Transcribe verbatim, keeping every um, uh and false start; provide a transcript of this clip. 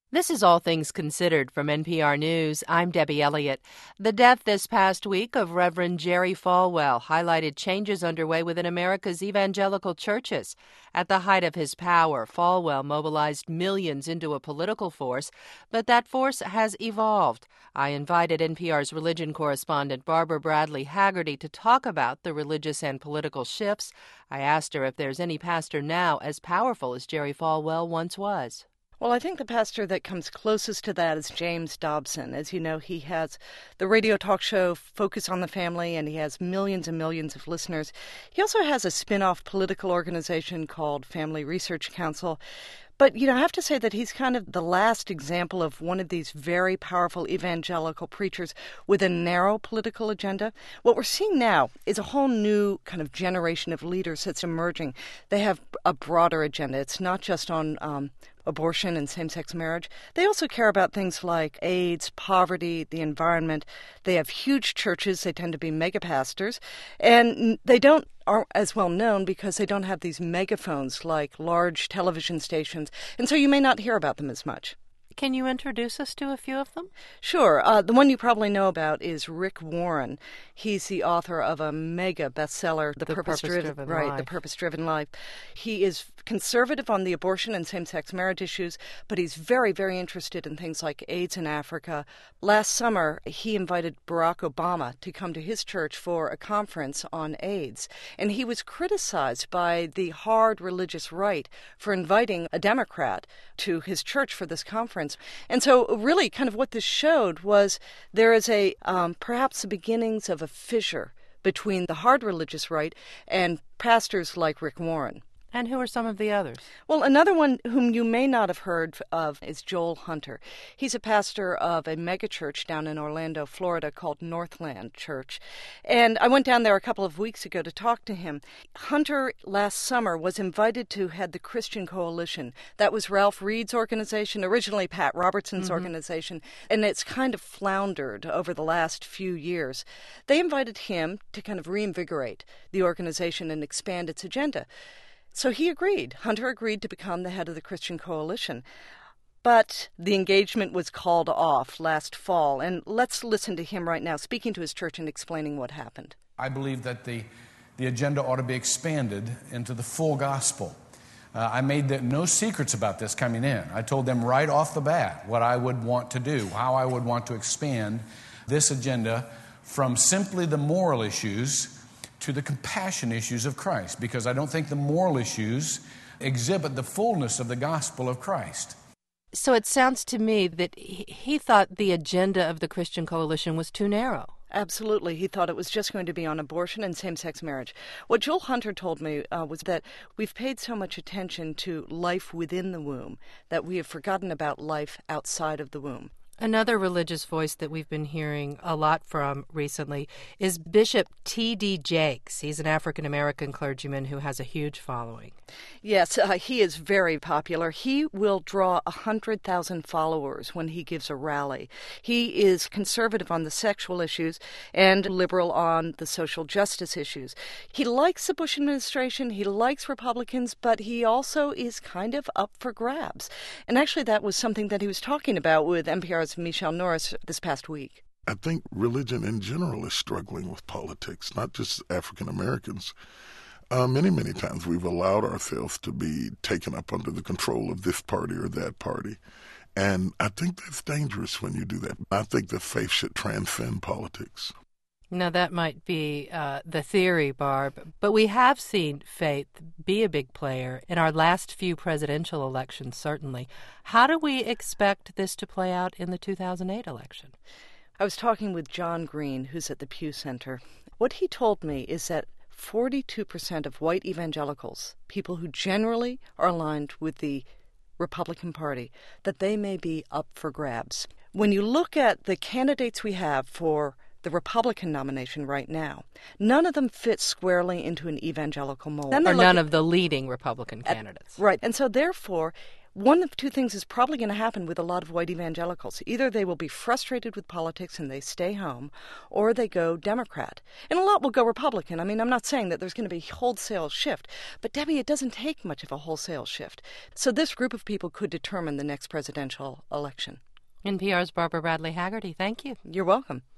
This is All Things Considered from N P R News. I'm Debbie Elliott. The death this past week of Reverend Jerry Falwell highlighted changes underway within America's evangelical churches. At the height of his power, Falwell mobilized millions into a political force, but that force has evolved. I invited N P R's religion correspondent Barbara Bradley Haggerty to talk about the religious and political shifts. I asked her if there's any pastor now as powerful as Jerry Falwell once was. Well, I think the pastor that comes closest to that is James Dobson. As you know, he has the radio talk show Focus on the Family, and he has millions and millions of listeners. He also has a spin-off political organization called Family Research Council. But, you know, I have to say that he's kind of the last example of one of these very powerful evangelical preachers with a narrow political agenda. What we're seeing now is a whole new kind of generation of leaders that's emerging. They have a broader agenda. It's not just on um, abortion and same-sex marriage. They also care about things like AIDS, poverty, the environment. They have huge churches. They tend to be mega pastors. And they don't aren't as well known because they don't have these megaphones like large television stations, and so you may not hear about them as much. Can you introduce us to a few of them? Sure. Uh, the one you probably know about is Rick Warren. He's the author of a mega bestseller, The, the Purpose-Driven, Purpose-Driven right, Life. The Purpose-Driven Life. He is conservative on the abortion and same-sex marriage issues, but he's very, very interested in things like AIDS in Africa. Last summer, he invited Barack Obama to come to his church for a conference on AIDS, and he was criticized by the hard religious right for inviting a Democrat to his church for this conference. And so really kind of what this showed was there is a um, perhaps the beginnings of a fissure between the hard religious right and pastors like Rick Warren. And who are some of the others? Well, another one whom you may not have heard of is Joel Hunter. He's a pastor of a megachurch down in Orlando, Florida, called Northland Church. And I went down there a couple of weeks ago to talk to him. Hunter, last summer, was invited to head the Christian Coalition. That was Ralph Reed's organization, originally Pat Robertson's mm-hmm. organization, and it's kind of floundered over the last few years. They invited him to kind of reinvigorate the organization and expand its agenda. So he agreed. Hunter agreed to become the head of the Christian Coalition. But the engagement was called off last fall. And let's listen to him right now, speaking to his church and explaining what happened. I believe that the, the agenda ought to be expanded into the full gospel. Uh, I made the, no secrets about this coming in. I told them right off the bat what I would want to do, how I would want to expand this agenda from simply the moral issues to the compassion issues of Christ, because I don't think the moral issues exhibit the fullness of the gospel of Christ. So it sounds to me that he thought the agenda of the Christian Coalition was too narrow. Absolutely. He thought it was just going to be on abortion and same-sex marriage. What Joel Hunter told me uh, was that we've paid so much attention to life within the womb that we have forgotten about life outside of the womb. Another religious voice that we've been hearing a lot from recently is Bishop T D Jakes. He's an African-American clergyman who has a huge following. Yes, uh, he is very popular. He will draw one hundred thousand followers when he gives a rally. He is conservative on the sexual issues and liberal on the social justice issues. He likes the Bush administration, he likes Republicans, but he also is kind of up for grabs. And actually that was something that he was talking about with N P R's Michelle Norris this past week. I think religion in general is struggling with politics, not just African Americans. Uh, many, many times we've allowed ourselves to be taken up under the control of this party or that party. And I think that's dangerous when you do that. I think that faith should transcend politics. Now, that might be uh, the theory, Barb, but we have seen faith be a big player in our last few presidential elections, certainly. How do we expect this to play out in the two thousand eight election? I was talking with John Green, who's at the Pew Center. What he told me is that forty-two percent of white evangelicals, people who generally are aligned with the Republican Party, that they may be up for grabs. When you look at the candidates we have for the Republican nomination right now, none of them fit squarely into an evangelical mold. Or none of the leading Republican candidates. At, right. And so therefore, one of two things is probably going to happen with a lot of white evangelicals. Either they will be frustrated with politics and they stay home, or they go Democrat. And a lot will go Republican. I mean, I'm not saying that there's going to be a wholesale shift, but Debbie, it doesn't take much of a wholesale shift. So this group of people could determine the next presidential election. N P R's Barbara Bradley Haggerty, thank you. You're welcome.